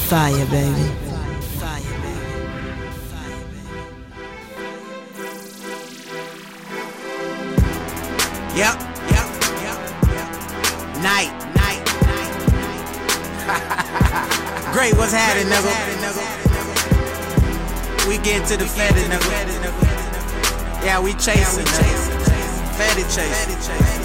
Fire, baby. Yep. Night. Great, what's happening, nigga? We get to the fetty, nigga. Yeah, we chasing, nigga. Fetty chase.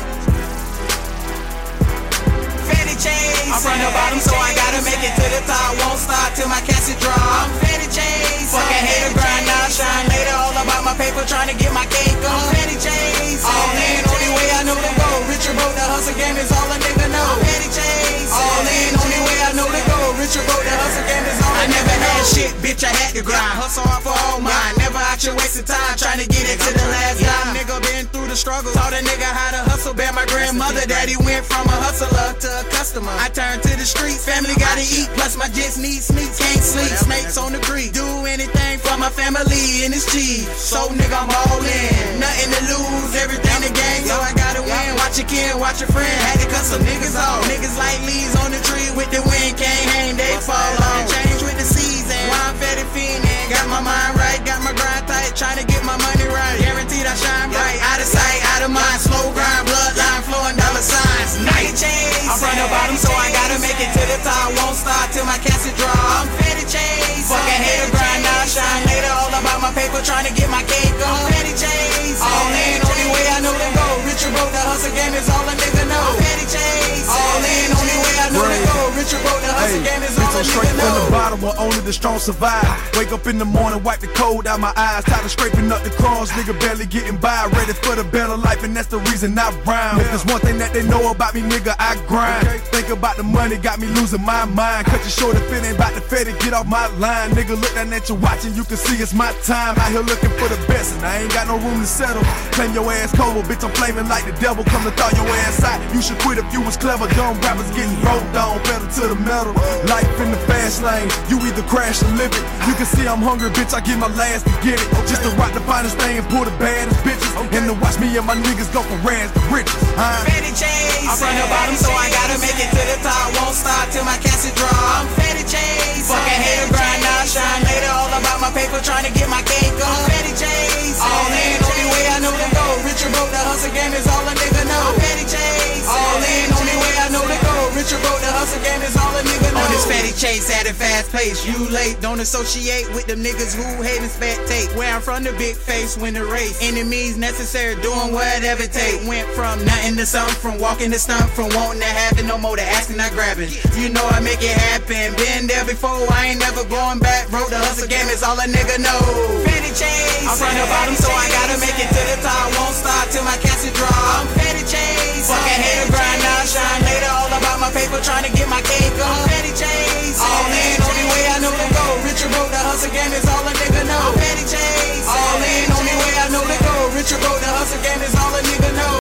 I'm from the bottom, so I gotta make it to the top. Won't stop till my casket drop. I'm Fetty Chase. Fucking hater, grind now, shine later. All about my paper, trying to get my cake on. I'm Fetty Chase. All in, only way I know to go. Richard Road, the hustle game is all a nigga know. I'm Fetty Chase. All in, only way I know to go. Richard Road, the hustle game is all a nigga know. I never had shit, bitch, I had to grind. Hustle hard for all mine. Never out your wasted time, trying to get it to the last time. Nigga been through the struggle. Taught a nigga how to hustle. Bear my grandmother, daddy went from a hustler to a customer. I turned to the streets, family gotta eat. Plus my jits need sneaks, can't sleep. Snakes on the creek, do anything for my family and it's cheap. So nigga, I'm all in. Nothing to lose, everything to gain. So I gotta win. Watch your kid, watch your friend. Had to cut some niggas off. Niggas like leaves on the tree with the wind, can't hang, they fall off. Change with the season. Why I'm Fetty fiendin'. Got my mind right, got my grind tight, trying to get my money right. Guaranteed I shine bright. Out of sight, out of mind. Slow grind, bloodline flowing, dollar signs. Night chase. I'm from the bottom, so I gotta make it to the top. Won't stop till my casket drop. I'm Fetty Chase. Fucking hater, grind now, shine later. All about my paper, trying to get my cake on. I'm Fetty Chase. All in, only way I know to go. Richard Road, the hustle game is all a nigga know. I'm Fetty Chase. All in, only way I know to go. Richard Road, the hustle game is all a nigga know. From the bottom where only the strong survive. Wake up in the morning, wipe the cold out my eyes. Tired of scraping up the crumbs, nigga barely getting by. Ready for the better life, and that's the reason I rhyme. If there's one thing that they know about me, nigga, I grind. Think about the money, got me losing my mind. Cut you short if it ain't about the Fetty, get off my line. Nigga, look down at you watching, you can see it's my time. Out here looking for the best, and I ain't got no room to settle. Claim your ass cold, bitch, I'm flaming like the devil. Come to thaw your ass out. You should quit if you was clever. Dumb rappers getting rolled on, pedal to the metal. Life in the fast lane, you either crash or live it. You can see I'm hungry, bitch, I get my last to get it. Just to rock the finest thing and pull the baddest bitches. And to watch me and my niggas go from rags to riches. Fetty Chase. I'm from the bottom, so I gotta make it to the top. Won't stop till my casket drop. I'm Fetty Chase. Fucking hater, grind now, shine later. All about my paper, trying to get my cake on. I'm Fetty Chase. All in, only way I know to go. Richard Road, the hustle game is all a nigga know. I'm Fetty Chase. All in, only way I know to go. Richard Road, the hustle game is all a nigga know. On this Fetty Chase at a fast pace. You late, don't associate with them niggas who hate and spectate. Where I'm from, the big face win the race. Enemies necessary, doing whatever it take. Went from nothing to something, from walking to stunt, from wanting to have it no more to asking, not grabbing. You know I make it happen. Been there before, I ain't never going back. Bro, the hustle game is all a nigga know. Fetty Chase. I'm from the bottom, so I gotta make it to the top. Won't stop till my casket drop. I'm Fetty Chase. Fucking hater, grind now, shine later. All about my paper, trying to get my cake on. I'm Fetty Chase. All in, only way I know to go. Richard Road, the hustle game is all